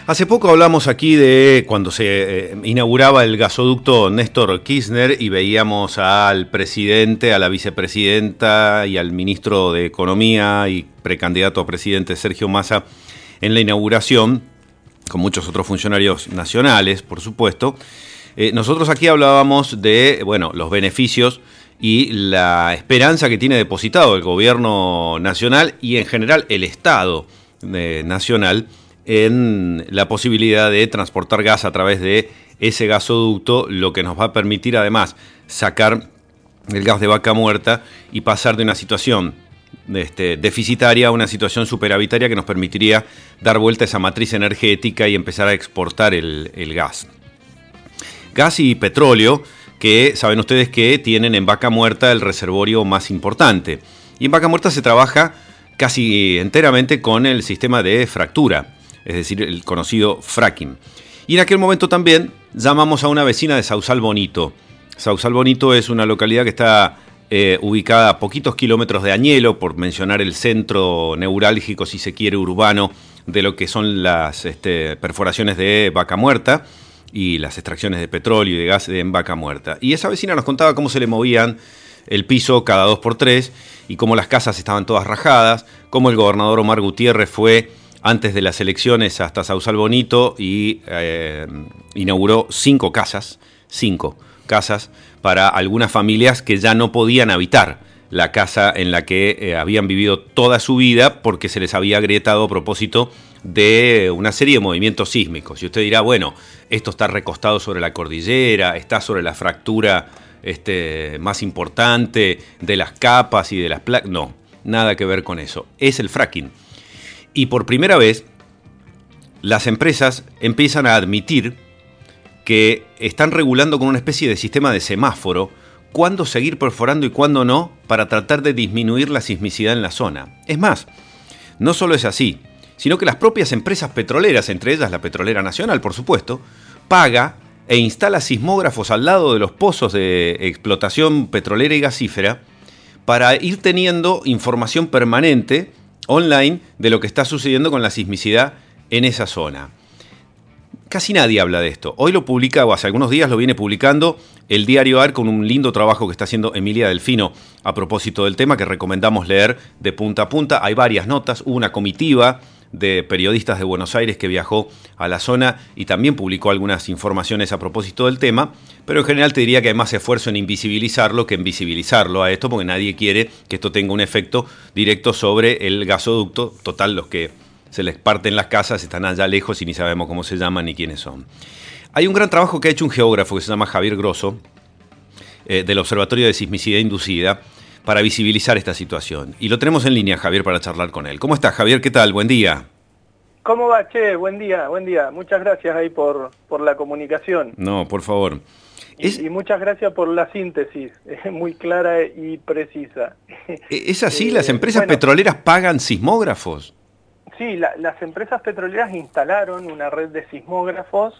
Hace poco hablamos aquí de cuando se inauguraba el gasoducto Néstor Kirchner y veíamos al presidente, a la vicepresidenta y al ministro de Economía y precandidato a presidente Sergio Massa en la inauguración, con muchos otros funcionarios nacionales, por supuesto. Nosotros aquí hablábamos de, bueno, los beneficios y la esperanza que tiene depositado el gobierno nacional y en general el Estado nacional en la posibilidad de transportar gas a través de ese gasoducto, lo que nos va a permitir además sacar el gas de Vaca Muerta y pasar de una situación deficitaria a una situación superavitaria que nos permitiría dar vuelta a esa matriz energética y empezar a exportar el gas. Gas y petróleo que saben ustedes que tienen en Vaca Muerta el reservorio más importante. Y en Vaca Muerta se trabaja casi enteramente con el sistema de fractura, es decir, el conocido fracking. Y en aquel momento también llamamos a una vecina de Sausal Bonito. Sausal Bonito es una localidad que está ubicada a poquitos kilómetros de Añelo, por mencionar el centro neurálgico, si se quiere, urbano, de lo que son las perforaciones de Vaca Muerta y las extracciones de petróleo y de gas en Vaca Muerta. Y esa vecina nos contaba cómo se le movían el piso cada 2x3 y cómo las casas estaban todas rajadas, cómo el gobernador Omar Gutiérrez fue antes de las elecciones hasta Sausal Bonito y inauguró 5 casas para algunas familias que ya no podían habitar la casa en la que habían vivido toda su vida porque se les había agrietado a propósito de una serie de movimientos sísmicos. Y usted dirá, bueno, esto está recostado sobre la cordillera, está sobre la fractura más importante de las capas y de las placas. No, nada que ver con eso. Es el fracking. Y por primera vez, las empresas empiezan a admitir que están regulando con una especie de sistema de semáforo cuándo seguir perforando y cuándo no para tratar de disminuir la sismicidad en la zona. Es más, no solo es así, sino que las propias empresas petroleras, entre ellas la Petrolera Nacional, por supuesto, paga e instala sismógrafos al lado de los pozos de explotación petrolera y gasífera para ir teniendo información permanente online de lo que está sucediendo con la sismicidad en esa zona. Casi nadie habla de esto. Hoy lo publica, o hace algunos días lo viene publicando el diario AR con un lindo trabajo que está haciendo Emilia Delfino a propósito del tema que recomendamos leer de punta a punta. Hay varias notas, hubo una comitiva de periodistas de Buenos Aires que viajó a la zona y también publicó algunas informaciones a propósito del tema, pero en general te diría que hay más esfuerzo en invisibilizarlo que en visibilizarlo a esto, porque nadie quiere que esto tenga un efecto directo sobre el gasoducto. Total, los que se les parten las casas están allá lejos y ni sabemos cómo se llaman ni quiénes son. Hay un gran trabajo que ha hecho un geógrafo que se llama Javier Grosso, del Observatorio de Sismicidad Inducida, para visibilizar esta situación. Y lo tenemos en línea, Javier, para charlar con él. ¿Cómo estás, Javier? ¿Qué tal? Buen día. ¿Cómo va, Che? Buen día, buen día. Muchas gracias ahí por la comunicación. No, por favor. Y muchas gracias por la síntesis, muy clara y precisa. ¿Es así? ¿Las empresas petroleras pagan sismógrafos? Sí, las empresas petroleras instalaron una red de sismógrafos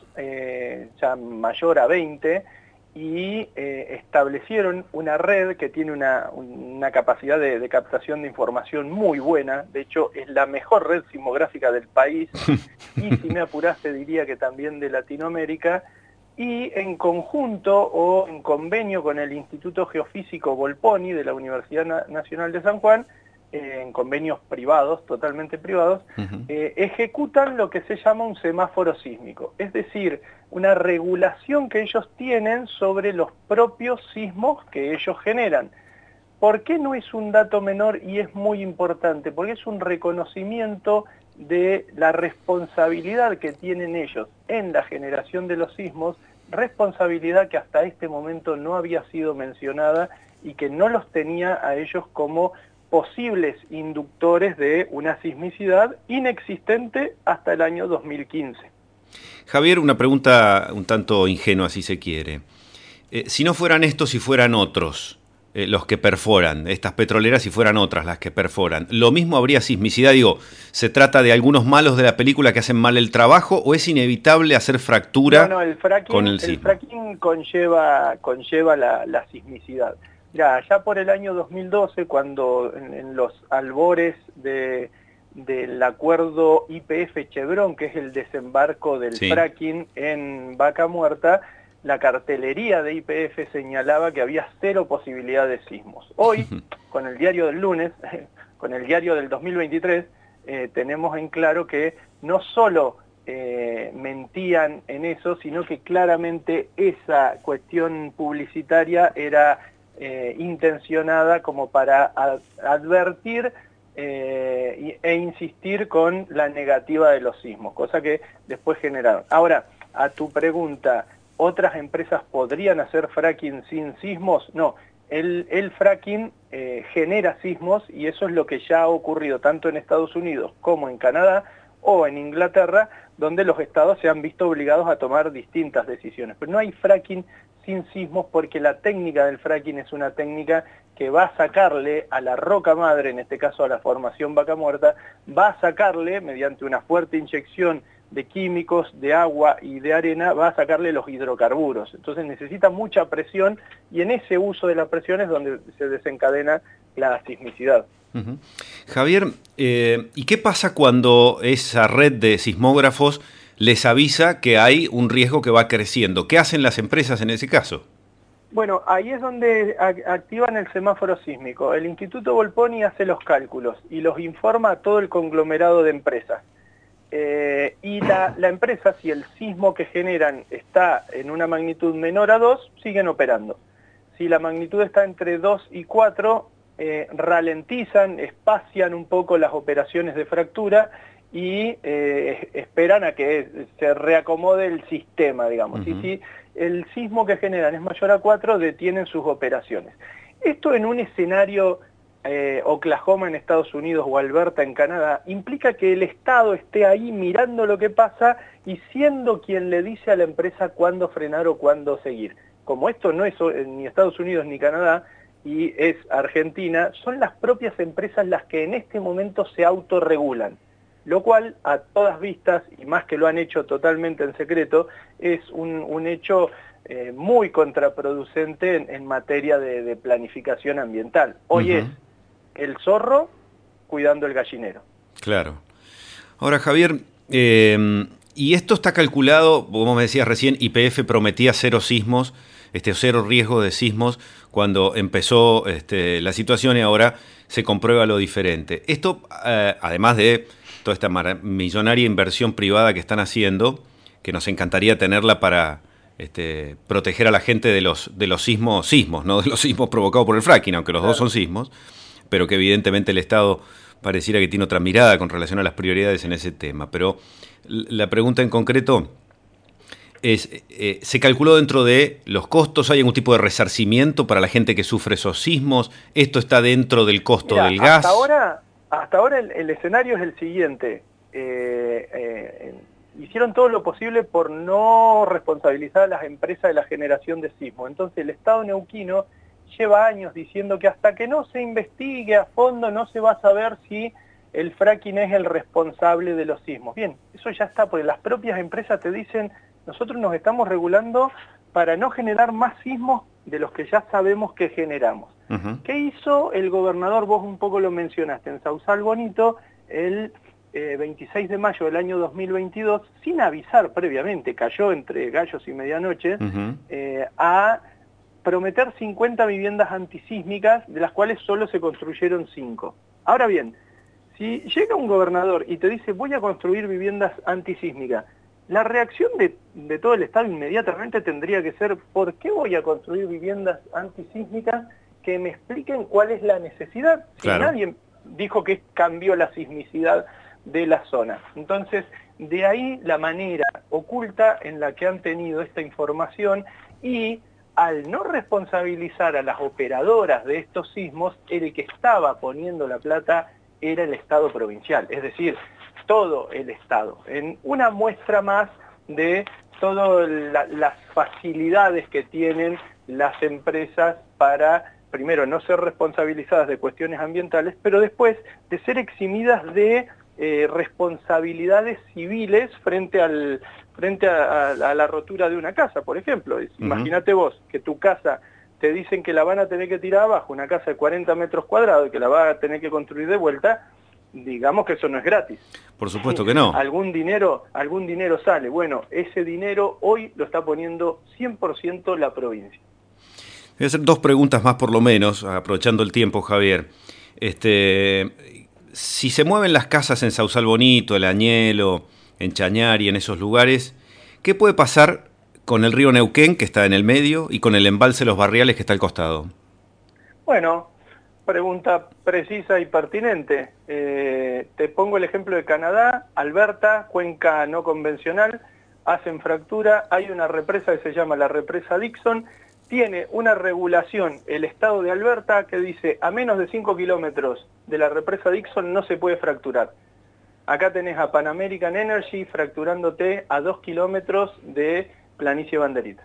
ya mayor a 20 y establecieron una red que tiene una capacidad de captación de información muy buena. De hecho, es la mejor red sismográfica del país y, si me apuraste, diría que también de Latinoamérica. Y en conjunto o en convenio con el Instituto Geofísico Volponi de la Universidad Nacional de San Juan, en convenios privados, totalmente privados, ejecutan lo que se llama un semáforo sísmico, es decir, una regulación que ellos tienen sobre los propios sismos que ellos generan. ¿Por qué no es un dato menor y es muy importante? Porque es un reconocimiento de la responsabilidad que tienen ellos en la generación de los sismos, responsabilidad que hasta este momento no había sido mencionada y que no los tenía a ellos como posibles inductores de una sismicidad inexistente hasta el año 2015. Javier, una pregunta un tanto ingenua, si se quiere. Si no fueran estos y fueran otros los que perforan, estas petroleras, si fueran otras las que perforan, ¿lo mismo habría sismicidad? Digo, ¿se trata de algunos malos de la película que hacen mal el trabajo o es inevitable hacer fractura con el sismo? El fracking conlleva la sismicidad. Ya por el año 2012, cuando en los albores de del acuerdo YPF-Chevron, que es el desembarco del fracking en Vaca Muerta, la cartelería de YPF señalaba que había 0 posibilidad de sismos. Hoy, con el diario del lunes, con el diario del 2023, tenemos en claro que no solo mentían en eso, sino que claramente esa cuestión publicitaria era intencionada como para advertir e insistir con la negativa de los sismos, cosa que después generaron. Ahora, a tu pregunta, ¿otras empresas podrían hacer fracking sin sismos? No, el fracking genera sismos y eso es lo que ya ha ocurrido tanto en Estados Unidos como en Canadá o en Inglaterra, donde los estados se han visto obligados a tomar distintas decisiones. Pero no hay fracking sin sismos porque la técnica del fracking es una técnica que va a sacarle a la roca madre, en este caso a la formación Vaca Muerta, va a sacarle, mediante una fuerte inyección de químicos, de agua y de arena, va a sacarle los hidrocarburos. Entonces necesita mucha presión y en ese uso de la presión es donde se desencadena la sismicidad. Javier, ¿y qué pasa cuando esa red de sismógrafos les avisa que hay un riesgo que va creciendo? ¿Qué hacen las empresas en ese caso? Bueno, ahí es donde activan el semáforo sísmico. El Instituto Volponi hace los cálculos y los informa a todo el conglomerado de empresas. Y la empresa, si el sismo que generan está en una magnitud menor a 2, siguen operando. Si la magnitud está entre 2 y 4, ralentizan, espacian un poco las operaciones de fractura y esperan a que se reacomode el sistema, digamos. Y si el sismo que generan es mayor a 4, detienen sus operaciones. Esto en un escenario Oklahoma en Estados Unidos o Alberta en Canadá, implica que el Estado esté ahí mirando lo que pasa y siendo quien le dice a la empresa cuándo frenar o cuándo seguir. Como esto no es ni Estados Unidos ni Canadá, y es Argentina, son las propias empresas las que en este momento se autorregulan, lo cual a todas vistas, y más que lo han hecho totalmente en secreto, es un hecho muy contraproducente en materia de planificación ambiental. Hoy es el zorro cuidando el gallinero. Claro. Ahora, Javier, y esto está calculado, como me decías recién, YPF prometía 0 sismos, 0 riesgo de sismos cuando empezó la situación y ahora se comprueba lo diferente. Esto, además de toda esta millonaria inversión privada que están haciendo, que nos encantaría tenerla para proteger a la gente de los sismos, no de los sismos provocados por el fracking, aunque los dos son sismos, pero que evidentemente el Estado pareciera que tiene otra mirada con relación a las prioridades en ese tema. Pero la pregunta en concreto es, ¿se calculó dentro de los costos? ¿Hay algún tipo de resarcimiento para la gente que sufre esos sismos? ¿Esto está dentro del costo del gas? Hasta ahora el escenario es el siguiente. Hicieron todo lo posible por no responsabilizar a las empresas de la generación de sismos. Entonces el Estado neuquino lleva años diciendo que hasta que no se investigue a fondo no se va a saber si el fracking es el responsable de los sismos. Bien, eso ya está, porque las propias empresas te dicen, nosotros nos estamos regulando para no generar más sismos de los que ya sabemos que generamos. ¿Qué hizo el gobernador? Vos un poco lo mencionaste, en Sausal Bonito, el 26 de mayo del año 2022, sin avisar previamente, cayó entre gallos y medianoche, a prometer 50 viviendas antisísmicas, de las cuales solo se construyeron 5. Ahora bien, si llega un gobernador y te dice voy a construir viviendas antisísmicas, la reacción de todo el Estado inmediatamente tendría que ser ¿por qué voy a construir viviendas antisísmicas? Que me expliquen cuál es la necesidad. Claro. Si nadie dijo que cambió la sismicidad de la zona. Entonces, de ahí la manera oculta en la que han tenido esta información y al no responsabilizar a las operadoras de estos sismos, el que estaba poniendo la plata era el Estado provincial, es decir, todo el Estado, en una muestra más de todas las facilidades que tienen las empresas para, primero, no ser responsabilizadas de cuestiones ambientales, pero después de ser eximidas de responsabilidades civiles frente a la rotura de una casa, por ejemplo. Imagínate vos que tu casa te dicen que la van a tener que tirar abajo, una casa de 40 metros cuadrados y que la van a tener que construir de vuelta, digamos que eso no es gratis. Por supuesto que no. Algún dinero sale. Bueno, ese dinero hoy lo está poniendo 100% la provincia. Voy a hacer dos preguntas más por lo menos, aprovechando el tiempo, Javier. Si se mueven las casas en Sausal Bonito, El Añelo, en Chañar y en esos lugares, ¿qué puede pasar con el río Neuquén, que está en el medio, y con el embalse Los Barriales, que está al costado? Bueno, pregunta precisa y pertinente. Te pongo el ejemplo de Canadá, Alberta, cuenca no convencional, hacen fractura, hay una represa que se llama la represa Dixon, tiene una regulación el estado de Alberta que dice a menos de 5 kilómetros de la represa Dixon no se puede fracturar. Acá tenés a Pan American Energy fracturándote a 2 kilómetros de Planicie Banderita.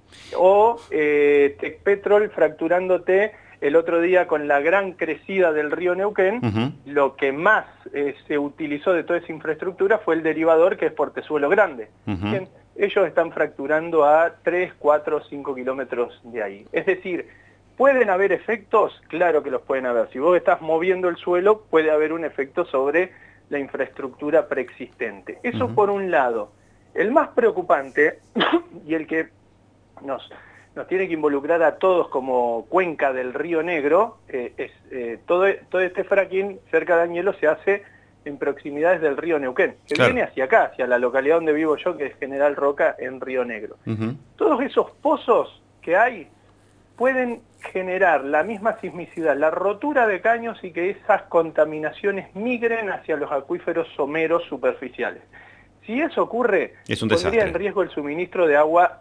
O Tech Petrol fracturándote el otro día con la gran crecida del río Neuquén, lo que más se utilizó de toda esa infraestructura fue el derivador, que es Portezuelo Grande. Bien, ellos están fracturando a 3, 4, 5 kilómetros de ahí. Es decir, ¿pueden haber efectos? Claro que los pueden haber. Si vos estás moviendo el suelo, puede haber un efecto sobre la infraestructura preexistente. Eso por un lado. El más preocupante, y el que nos tiene que involucrar a todos como cuenca del Río Negro, todo este fracking cerca de Añelo se hace en proximidades del río Neuquén, que viene hacia acá, hacia la localidad donde vivo yo, que es General Roca, en Río Negro. Todos esos pozos que hay pueden generar la misma sismicidad, la rotura de caños y que esas contaminaciones migren hacia los acuíferos someros superficiales. Si eso ocurre, pondría en riesgo el suministro de agua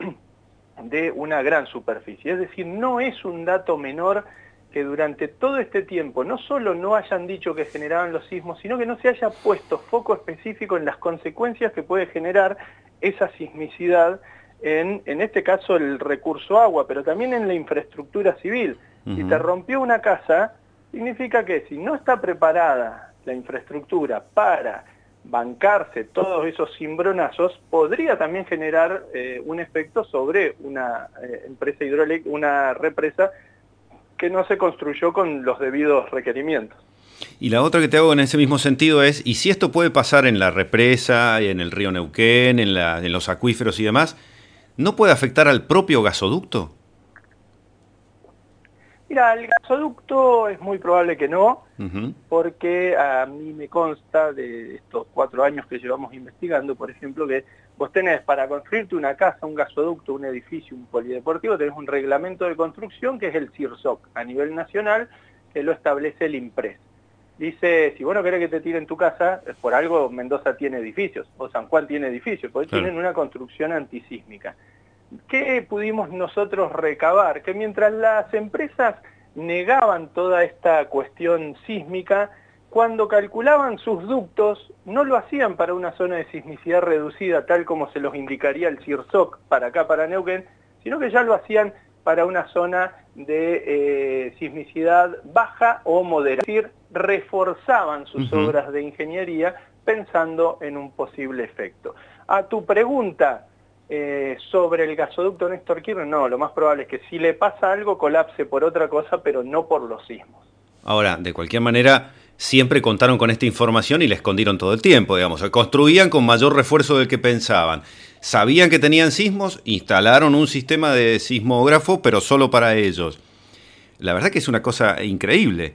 de una gran superficie. Es decir, no es un dato menor que durante todo este tiempo no solo no hayan dicho que generaban los sismos, sino que no se haya puesto foco específico en las consecuencias que puede generar esa sismicidad, en este caso el recurso agua, pero también en la infraestructura civil. Si te rompió una casa, significa que si no está preparada la infraestructura para bancarse todos esos cimbronazos, podría también generar un efecto sobre una empresa hidroeléctrica, una represa que no se construyó con los debidos requerimientos. Y la otra que te hago en ese mismo sentido es, ¿y si esto puede pasar en la represa, en el río Neuquén, en los acuíferos y demás, no puede afectar al propio gasoducto? Mira, el gasoducto es muy probable que no, porque a mí me consta de estos 4 años que llevamos investigando, por ejemplo, que vos tenés para construirte una casa, un gasoducto, un edificio, un polideportivo, tenés un reglamento de construcción que es el CIRSOC a nivel nacional, que lo establece el IMPRES. Dice, si vos no querés que te tiren tu casa, por algo Mendoza tiene edificios, o San Juan tiene edificios, porque tienen una construcción antisísmica. ¿Qué pudimos nosotros recabar? Que mientras las empresas negaban toda esta cuestión sísmica, cuando calculaban sus ductos, no lo hacían para una zona de sismicidad reducida, tal como se los indicaría el CIRSOC para acá, para Neuquén, sino que ya lo hacían para una zona de sismicidad baja o moderada. Es decir, reforzaban sus obras de ingeniería pensando en un posible efecto. A tu pregunta sobre el gasoducto Néstor Kirchner, no, lo más probable es que si le pasa algo colapse por otra cosa, pero no por los sismos. Ahora, de cualquier manera, siempre contaron con esta información y la escondieron todo el tiempo, digamos. Construían con mayor refuerzo del que pensaban. Sabían que tenían sismos, instalaron un sistema de sismógrafo, pero solo para ellos. La verdad que es una cosa increíble.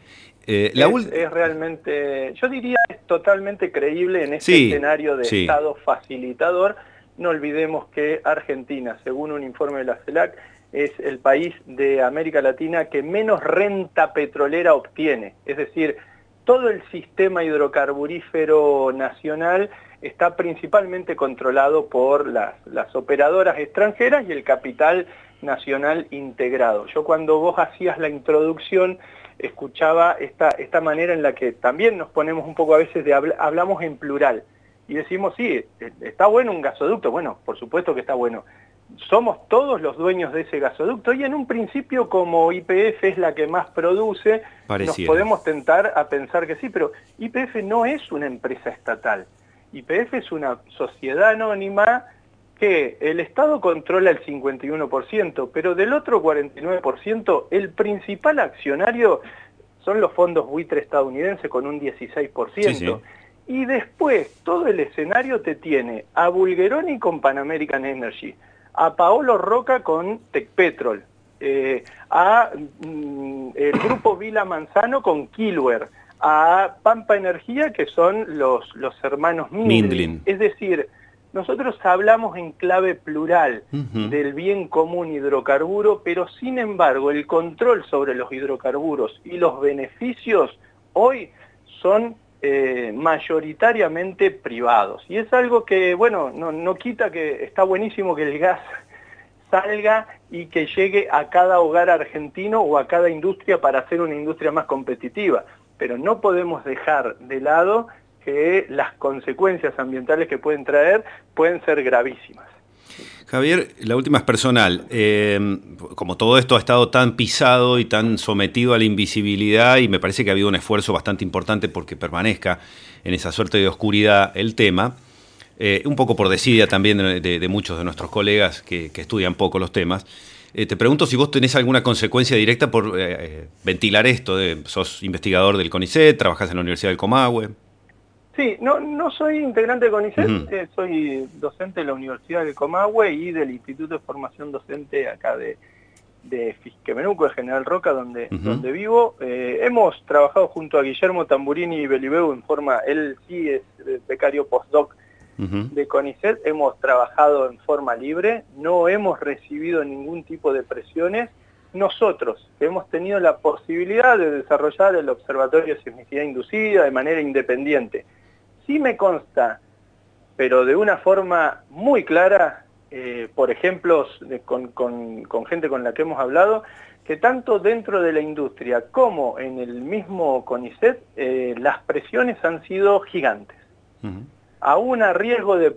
Es realmente, yo diría, es totalmente creíble en este escenario de Estado facilitador. No olvidemos que Argentina, según un informe de la CELAC, es el país de América Latina que menos renta petrolera obtiene. Es decir, todo el sistema hidrocarburífero nacional está principalmente controlado por las operadoras extranjeras y el capital nacional integrado. Yo cuando vos hacías la introducción escuchaba esta manera en la que también nos ponemos un poco a veces hablamos en plural y decimos, sí, está bueno un gasoducto, bueno, por supuesto que está bueno. Somos todos los dueños de ese gasoducto y en un principio como YPF es la que más produce, nos podemos tentar a pensar que sí, pero YPF no es una empresa estatal. YPF es una sociedad anónima que el Estado controla el 51%, pero del otro 49% el principal accionario son los fondos buitre estadounidenses con un 16%. Sí, sí. Y después todo el escenario te tiene a Bulgeroni con Pan American Energy, a Paolo Roca con Tecpetrol, el grupo Vila Manzano con Kilwer, a Pampa Energía, que son los hermanos Mindlin. Es decir, nosotros hablamos en clave plural del bien común hidrocarburo, pero sin embargo el control sobre los hidrocarburos y los beneficios hoy son mayoritariamente privados. Y es algo que, bueno, no quita que está buenísimo que el gas salga y que llegue a cada hogar argentino o a cada industria para hacer una industria más competitiva. Pero no podemos dejar de lado que las consecuencias ambientales que pueden traer pueden ser gravísimas. Javier, la última es personal. Como todo esto ha estado tan pisado y tan sometido a la invisibilidad, y me parece que ha habido un esfuerzo bastante importante porque permanezca en esa suerte de oscuridad el tema, un poco por desidia también de muchos de nuestros colegas que estudian poco los temas. Te pregunto si vos tenés alguna consecuencia directa por ventilar esto. Sos investigador del CONICET, trabajás en la Universidad del Comahue. Sí, no soy integrante de CONICET, soy docente de la Universidad del Comahue y del Instituto de Formación Docente acá de Fisquemenuco, de General Roca, donde vivo. Hemos trabajado junto a Guillermo Tamburini y Belibeu en forma, él sí es becario postdoc de CONICET, hemos trabajado en forma libre, no hemos recibido ningún tipo de presiones. Nosotros hemos tenido la posibilidad de desarrollar el Observatorio de Sismicidad Inducida de manera independiente. Sí me consta, pero de una forma muy clara, por ejemplo, con gente con la que hemos hablado, que tanto dentro de la industria como en el mismo CONICET, las presiones han sido gigantes. Aún a riesgo de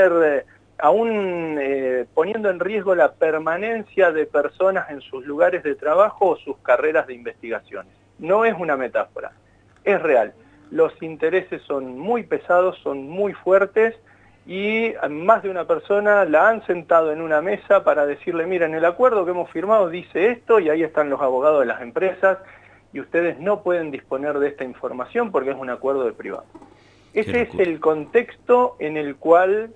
poniendo en riesgo la permanencia de personas en sus lugares de trabajo o sus carreras de investigaciones. No es una metáfora, es real. Los intereses son muy pesados, son muy fuertes y más de una persona la han sentado en una mesa para decirle, miren, el acuerdo que hemos firmado dice esto y ahí están los abogados de las empresas y ustedes no pueden disponer de esta información porque es un acuerdo de privado. Ese es el contexto en el cual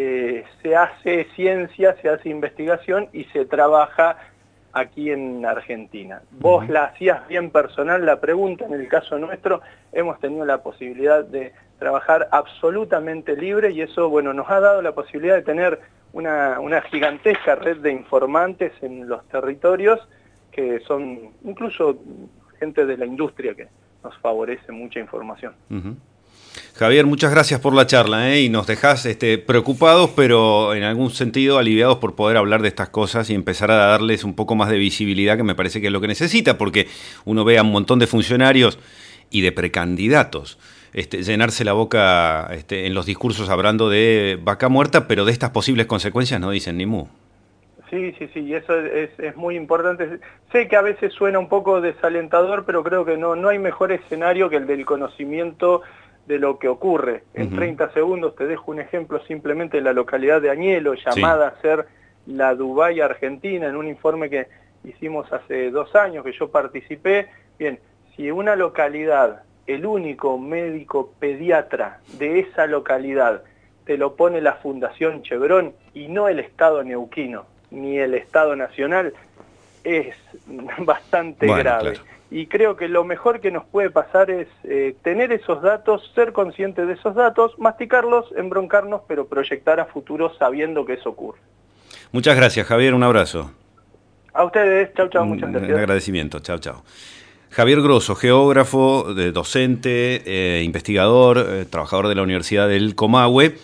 se hace ciencia, se hace investigación y se trabaja aquí en Argentina. Vos la hacías bien personal la pregunta, en el caso nuestro hemos tenido la posibilidad de trabajar absolutamente libre y eso, bueno, nos ha dado la posibilidad de tener una gigantesca red de informantes en los territorios que son incluso gente de la industria que nos favorece mucha información. Javier, muchas gracias por la charla, y nos dejás preocupados, pero en algún sentido aliviados por poder hablar de estas cosas y empezar a darles un poco más de visibilidad, que me parece que es lo que necesita, porque uno ve a un montón de funcionarios y de precandidatos llenarse la boca en los discursos hablando de vaca muerta, pero de estas posibles consecuencias no dicen ni mu. Sí, y eso es muy importante. Sé que a veces suena un poco desalentador, pero creo que no hay mejor escenario que el del conocimiento de lo que ocurre. En 30 segundos te dejo un ejemplo simplemente de la localidad de Añelo, llamada a ser la Dubái Argentina, en un informe que hicimos hace 2 años, que yo participé. Bien, si una localidad, el único médico pediatra de esa localidad, te lo pone la Fundación Chevron y no el Estado neuquino, ni el Estado nacional, es bastante grave. Claro. Y creo que lo mejor que nos puede pasar es tener esos datos, ser conscientes de esos datos, masticarlos, embroncarnos, pero proyectar a futuro sabiendo que eso ocurre. Muchas gracias, Javier, un abrazo. A ustedes, chau, muchas gracias. Un agradecimiento, chau. Javier Grosso, geógrafo, docente, investigador, trabajador de la Universidad del Comahue.